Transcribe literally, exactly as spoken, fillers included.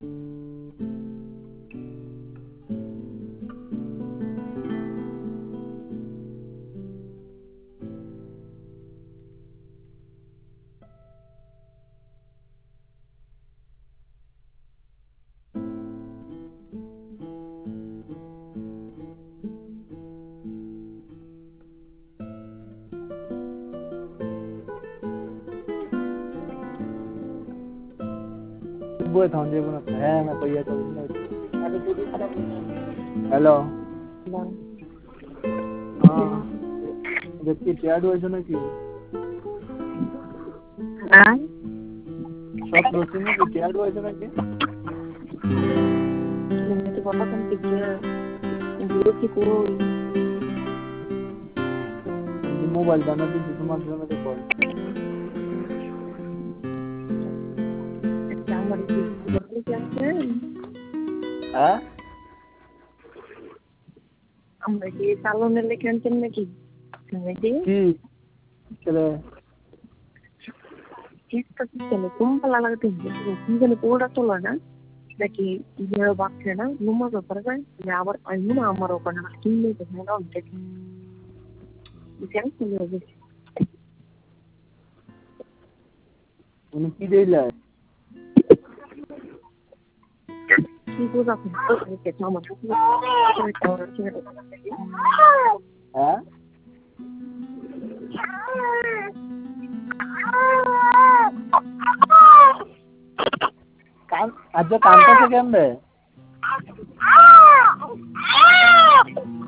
Buat tahun dia pun apa? Eh, nak pergi atau ini? Hello. हाँ. जबकि त्याग हुआ जो ना कि. हाँ. सब रोटी में कि त्याग हुआ जो ना कि. मैंने तो पता कौन सी किया. इंडिया की कोई. मोबाइल बना दी जिसमें आप जो ना तो कॉल. क्या मरी थी? बच्चे क्या हैं? हाँ? हम ये सालों में लेके अंतिम में की. समझे? कि चले. किस तक चले? तुम पला लगते हैं. सीजन पूरा तो लगा. लेकिन ये बात है ना, नुमा तो पर गए. यावर अयुन आमरो करना स्कीम में तो है ना उनके. क्या समझोगे? उनकी दे ला. People that can get so much. हाँ? काम आज जो काम कैसे क्या है?